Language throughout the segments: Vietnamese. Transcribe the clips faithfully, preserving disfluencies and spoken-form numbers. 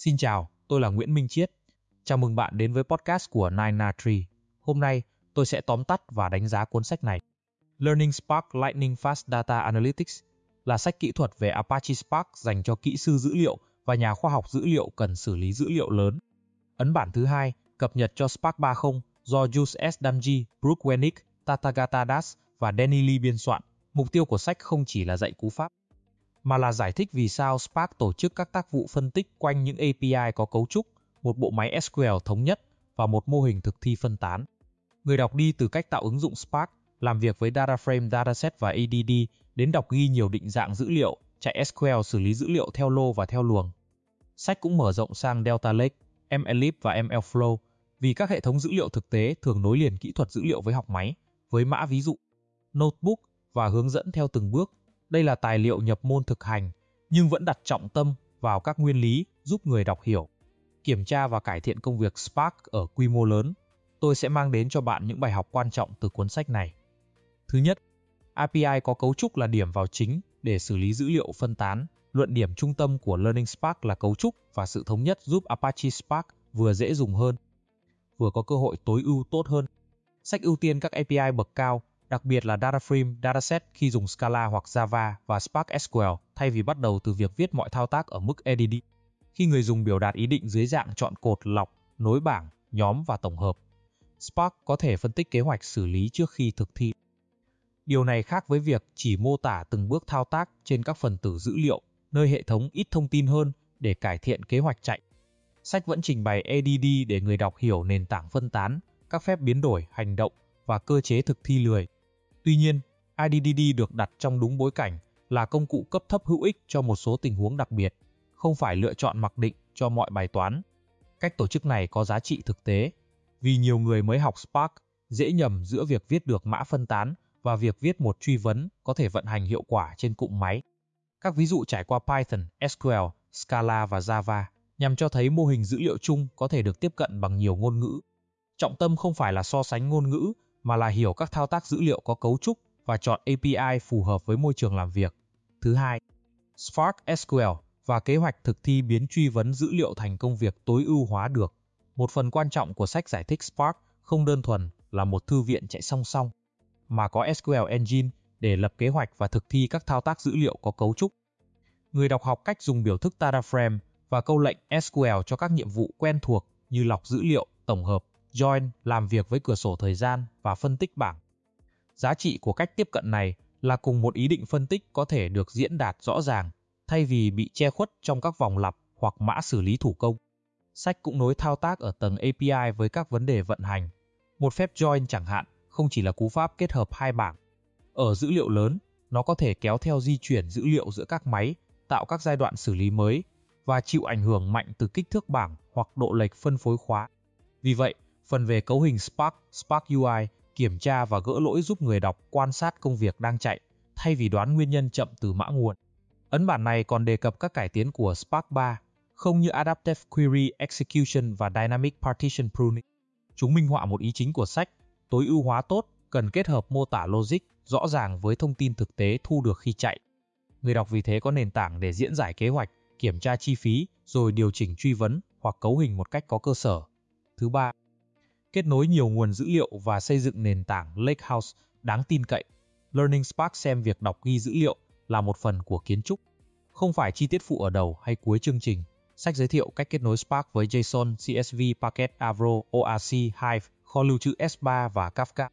Xin chào, tôi là Nguyễn Minh Chiết. Chào mừng bạn đến với podcast của nine na tree. Hôm nay, tôi sẽ tóm tắt và đánh giá cuốn sách này. Learning Spark Lightning Fast Data Analytics là sách kỹ thuật về Apache Spark dành cho kỹ sư dữ liệu và nhà khoa học dữ liệu cần xử lý dữ liệu lớn. Ấn bản thứ hai, cập nhật cho Spark ba chấm không do Jules S. Damji, Brooke Wenick, Tathagata Das và Danny Lee biên soạn. Mục tiêu của sách không chỉ là dạy cú pháp, mà là giải thích vì sao Spark tổ chức các tác vụ phân tích quanh những a pê i có cấu trúc, một bộ máy ét quy eo thống nhất và một mô hình thực thi phân tán. Người đọc đi từ cách tạo ứng dụng Spark, làm việc với data frame, dataset và a đê đê đến đọc ghi nhiều định dạng dữ liệu, chạy ét quy eo xử lý dữ liệu theo lô và theo luồng. Sách cũng mở rộng sang Delta Lake, em lờ lib và em lờ Flow vì các hệ thống dữ liệu thực tế thường nối liền kỹ thuật dữ liệu với học máy, với mã ví dụ, notebook và hướng dẫn theo từng bước. Đây là tài liệu nhập môn thực hành, nhưng vẫn đặt trọng tâm vào các nguyên lý giúp người đọc hiểu, kiểm tra và cải thiện công việc Spark ở quy mô lớn. Tôi sẽ mang đến cho bạn những bài học quan trọng từ cuốn sách này. Thứ nhất, a pê i có cấu trúc là điểm vào chính để xử lý dữ liệu phân tán. Luận điểm trung tâm của Learning Spark là cấu trúc và sự thống nhất giúp Apache Spark vừa dễ dùng hơn, vừa có cơ hội tối ưu tốt hơn. Sách ưu tiên các a pê i bậc cao, đặc biệt là data frame, dataset khi dùng Scala hoặc Java và Spark ét quy eo thay vì bắt đầu từ việc viết mọi thao tác ở mức a đê đê. Khi người dùng biểu đạt ý định dưới dạng chọn cột, lọc, nối bảng, nhóm và tổng hợp, Spark có thể phân tích kế hoạch xử lý trước khi thực thi. Điều này khác với việc chỉ mô tả từng bước thao tác trên các phần tử dữ liệu, nơi hệ thống ít thông tin hơn để cải thiện kế hoạch chạy. Sách vẫn trình bày a đê đê để người đọc hiểu nền tảng phân tán, các phép biến đổi, hành động và cơ chế thực thi lười. Tuy nhiên, i đê đê được đặt trong đúng bối cảnh là công cụ cấp thấp hữu ích cho một số tình huống đặc biệt, không phải lựa chọn mặc định cho mọi bài toán. Cách tổ chức này có giá trị thực tế, vì nhiều người mới học Spark dễ nhầm giữa việc viết được mã phân tán và việc viết một truy vấn có thể vận hành hiệu quả trên cụm máy. Các ví dụ trải qua Python, ét quy eo, Scala và Java nhằm cho thấy mô hình dữ liệu chung có thể được tiếp cận bằng nhiều ngôn ngữ. Trọng tâm không phải là so sánh ngôn ngữ, mà là hiểu các thao tác dữ liệu có cấu trúc và chọn a pê i phù hợp với môi trường làm việc. Thứ hai, Spark ét quy eo và kế hoạch thực thi biến truy vấn dữ liệu thành công việc tối ưu hóa được. Một phần quan trọng của sách giải thích Spark không đơn thuần là một thư viện chạy song song, mà có ét quy eo Engine để lập kế hoạch và thực thi các thao tác dữ liệu có cấu trúc. Người đọc học cách dùng biểu thức data frame và câu lệnh ét quy eo cho các nhiệm vụ quen thuộc như lọc dữ liệu, tổng hợp, join, làm việc với cửa sổ thời gian và phân tích bảng. Giá trị của cách tiếp cận này là cùng một ý định phân tích có thể được diễn đạt rõ ràng, thay vì bị che khuất trong các vòng lặp hoặc mã xử lý thủ công. Sách cũng nối thao tác ở tầng a pê i với các vấn đề vận hành. Một phép join chẳng hạn không chỉ là cú pháp kết hợp hai bảng. Ở dữ liệu lớn, nó có thể kéo theo di chuyển dữ liệu giữa các máy, tạo các giai đoạn xử lý mới và chịu ảnh hưởng mạnh từ kích thước bảng hoặc độ lệch phân phối khóa. Vì vậy, phần về cấu hình Spark, Spark u i, kiểm tra và gỡ lỗi giúp người đọc quan sát công việc đang chạy, thay vì đoán nguyên nhân chậm từ mã nguồn. Ấn bản này còn đề cập các cải tiến của Spark ba, không như Adaptive Query Execution và Dynamic Partition Pruning. Chúng minh họa một ý chính của sách, tối ưu hóa tốt, cần kết hợp mô tả logic rõ ràng với thông tin thực tế thu được khi chạy. Người đọc vì thế có nền tảng để diễn giải kế hoạch, kiểm tra chi phí, rồi điều chỉnh truy vấn hoặc cấu hình một cách có cơ sở. Thứ ba, kết nối nhiều nguồn dữ liệu và xây dựng nền tảng Lakehouse đáng tin cậy. Learning Spark xem việc đọc ghi dữ liệu là một phần của kiến trúc, không phải chi tiết phụ ở đầu hay cuối chương trình. Sách giới thiệu cách kết nối Spark với JSON, xê ét vê, Parquet, Avro, o rờ xê, Hive, kho lưu trữ S ba và Kafka.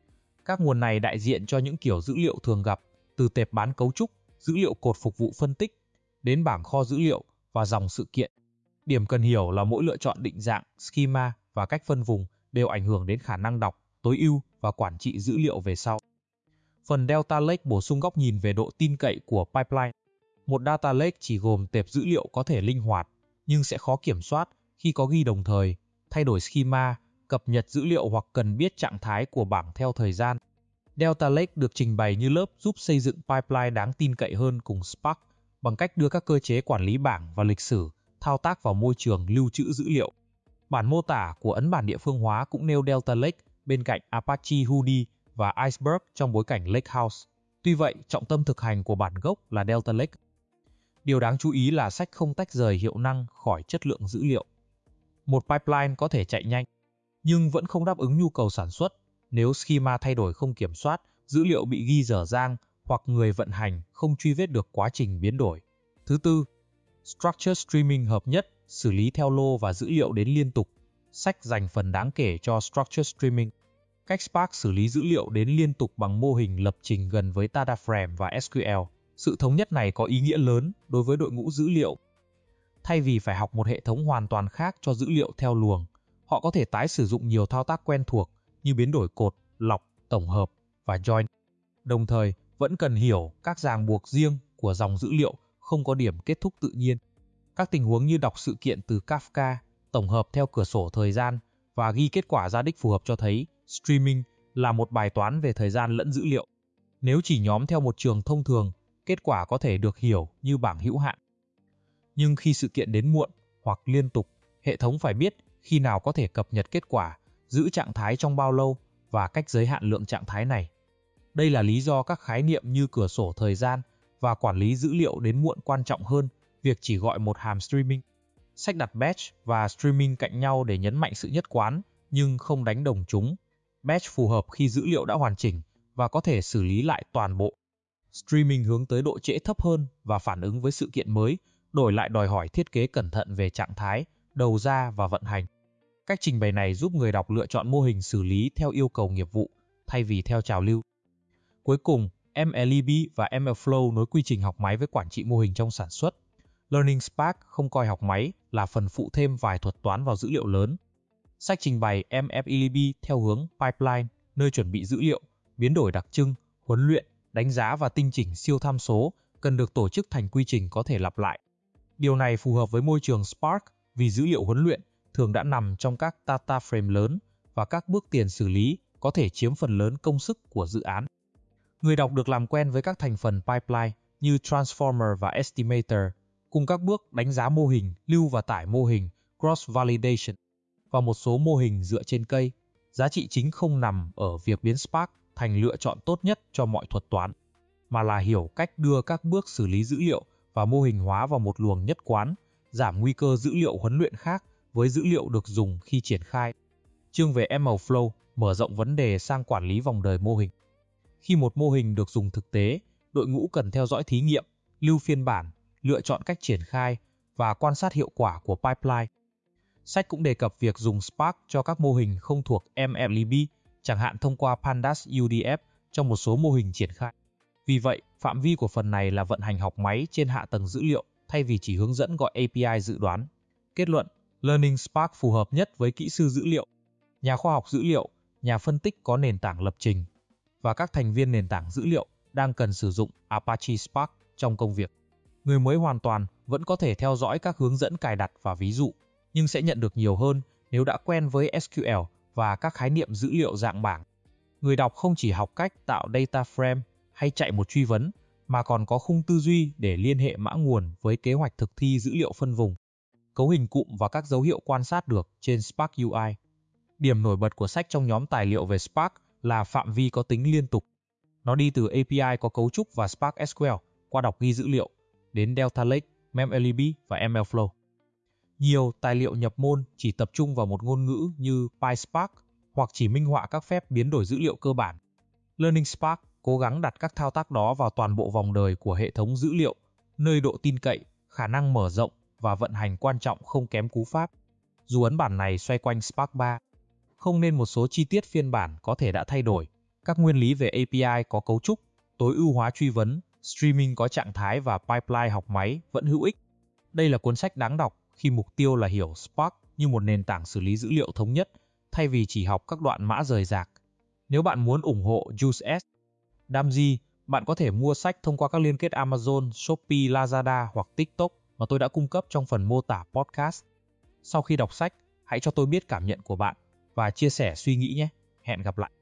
Các nguồn này đại diện cho những kiểu dữ liệu thường gặp, từ tệp bán cấu trúc, dữ liệu cột phục vụ phân tích, đến bảng kho dữ liệu và dòng sự kiện. Điểm cần hiểu là mỗi lựa chọn định dạng, schema và cách phân vùng đều ảnh hưởng đến khả năng đọc, tối ưu và quản trị dữ liệu về sau. Phần Delta Lake bổ sung góc nhìn về độ tin cậy của pipeline. Một data lake chỉ gồm tệp dữ liệu có thể linh hoạt, nhưng sẽ khó kiểm soát khi có ghi đồng thời, thay đổi schema, cập nhật dữ liệu hoặc cần biết trạng thái của bảng theo thời gian. Delta Lake được trình bày như lớp giúp xây dựng pipeline đáng tin cậy hơn cùng Spark bằng cách đưa các cơ chế quản lý bảng và lịch sử, thao tác vào môi trường lưu trữ dữ liệu. Bản mô tả của ấn bản địa phương hóa cũng nêu Delta Lake bên cạnh Apache Hudi và Iceberg trong bối cảnh Lakehouse. Tuy vậy, trọng tâm thực hành của bản gốc là Delta Lake. Điều đáng chú ý là sách không tách rời hiệu năng khỏi chất lượng dữ liệu. Một pipeline có thể chạy nhanh, nhưng vẫn không đáp ứng nhu cầu sản xuất nếu schema thay đổi không kiểm soát, dữ liệu bị ghi dở dang hoặc người vận hành không truy vết được quá trình biến đổi. Thứ tư, Structured Streaming hợp nhất, xử lý theo lô và dữ liệu đến liên tục. Sách dành phần đáng kể cho Structured Streaming. Cách Spark xử lý dữ liệu đến liên tục bằng mô hình lập trình gần với DataFrame và ét quy eo. Sự thống nhất này có ý nghĩa lớn đối với đội ngũ dữ liệu. Thay vì phải học một hệ thống hoàn toàn khác cho dữ liệu theo luồng, họ có thể tái sử dụng nhiều thao tác quen thuộc như biến đổi cột, lọc, tổng hợp và join. Đồng thời, vẫn cần hiểu các ràng buộc riêng của dòng dữ liệu không có điểm kết thúc tự nhiên. Các tình huống như đọc sự kiện từ Kafka, tổng hợp theo cửa sổ thời gian và ghi kết quả ra đích phù hợp cho thấy streaming là một bài toán về thời gian lẫn dữ liệu. Nếu chỉ nhóm theo một trường thông thường, kết quả có thể được hiểu như bảng hữu hạn. Nhưng khi sự kiện đến muộn hoặc liên tục, hệ thống phải biết khi nào có thể cập nhật kết quả, giữ trạng thái trong bao lâu và cách giới hạn lượng trạng thái này. Đây là lý do các khái niệm như cửa sổ thời gian và quản lý dữ liệu đến muộn quan trọng hơn việc chỉ gọi một hàm streaming. Sách đặt batch và streaming cạnh nhau để nhấn mạnh sự nhất quán, nhưng không đánh đồng chúng. Batch phù hợp khi dữ liệu đã hoàn chỉnh và có thể xử lý lại toàn bộ. Streaming hướng tới độ trễ thấp hơn và phản ứng với sự kiện mới, đổi lại đòi hỏi thiết kế cẩn thận về trạng thái, đầu ra và vận hành. Cách trình bày này giúp người đọc lựa chọn mô hình xử lý theo yêu cầu nghiệp vụ, thay vì theo trào lưu. Cuối cùng, em lờ e bê và em lờ Flow nối quy trình học máy với quản trị mô hình trong sản xuất. Learning Spark không coi học máy là phần phụ thêm vài thuật toán vào dữ liệu lớn. Sách trình bày em lờ e bê theo hướng pipeline, nơi chuẩn bị dữ liệu, biến đổi đặc trưng, huấn luyện, đánh giá và tinh chỉnh siêu tham số cần được tổ chức thành quy trình có thể lặp lại. Điều này phù hợp với môi trường Spark vì dữ liệu huấn luyện thường đã nằm trong các data frame lớn và các bước tiền xử lý có thể chiếm phần lớn công sức của dự án. Người đọc được làm quen với các thành phần pipeline như Transformer và Estimator, cùng các bước đánh giá mô hình, lưu và tải mô hình, cross-validation, và một số mô hình dựa trên cây. Giá trị chính không nằm ở việc biến Spark thành lựa chọn tốt nhất cho mọi thuật toán, mà là hiểu cách đưa các bước xử lý dữ liệu và mô hình hóa vào một luồng nhất quán, giảm nguy cơ dữ liệu huấn luyện khác với dữ liệu được dùng khi triển khai. Chương về em lờ Flow mở rộng vấn đề sang quản lý vòng đời mô hình. Khi một mô hình được dùng thực tế, đội ngũ cần theo dõi thí nghiệm, lưu phiên bản, lựa chọn cách triển khai và quan sát hiệu quả của pipeline. Sách cũng đề cập việc dùng Spark cho các mô hình không thuộc em lờ e bê, chẳng hạn thông qua Pandas u đê ép trong một số mô hình triển khai. Vì vậy, phạm vi của phần này là vận hành học máy trên hạ tầng dữ liệu thay vì chỉ hướng dẫn gọi a pê i dự đoán. Kết luận, Learning Spark phù hợp nhất với kỹ sư dữ liệu, nhà khoa học dữ liệu, nhà phân tích có nền tảng lập trình, và các thành viên nền tảng dữ liệu đang cần sử dụng Apache Spark trong công việc. Người mới hoàn toàn vẫn có thể theo dõi các hướng dẫn cài đặt và ví dụ, nhưng sẽ nhận được nhiều hơn nếu đã quen với ét quy eo và các khái niệm dữ liệu dạng bảng. Người đọc không chỉ học cách tạo data frame hay chạy một truy vấn, mà còn có khung tư duy để liên hệ mã nguồn với kế hoạch thực thi dữ liệu phân vùng, cấu hình cụm và các dấu hiệu quan sát được trên Spark u i. Điểm nổi bật của sách trong nhóm tài liệu về Spark là phạm vi có tính liên tục. Nó đi từ a pê i có cấu trúc và Spark ét quy eo qua đọc ghi dữ liệu, đến Delta Lake, em lờ e bê và em lờ Flow. Nhiều tài liệu nhập môn chỉ tập trung vào một ngôn ngữ như PySpark hoặc chỉ minh họa các phép biến đổi dữ liệu cơ bản. Learning Spark cố gắng đặt các thao tác đó vào toàn bộ vòng đời của hệ thống dữ liệu, nơi độ tin cậy, khả năng mở rộng và vận hành quan trọng không kém cú pháp. Dù ấn bản này xoay quanh Spark ba, không nên một số chi tiết phiên bản có thể đã thay đổi. Các nguyên lý về a pê i có cấu trúc, tối ưu hóa truy vấn, streaming có trạng thái và pipeline học máy vẫn hữu ích. Đây là cuốn sách đáng đọc khi mục tiêu là hiểu Spark như một nền tảng xử lý dữ liệu thống nhất, thay vì chỉ học các đoạn mã rời rạc. Nếu bạn muốn ủng hộ Juice S. Damji, bạn có thể mua sách thông qua các liên kết Amazon, Shopee, Lazada hoặc TikTok mà tôi đã cung cấp trong phần mô tả podcast. Sau khi đọc sách, hãy cho tôi biết cảm nhận của bạn và chia sẻ suy nghĩ nhé. Hẹn gặp lại.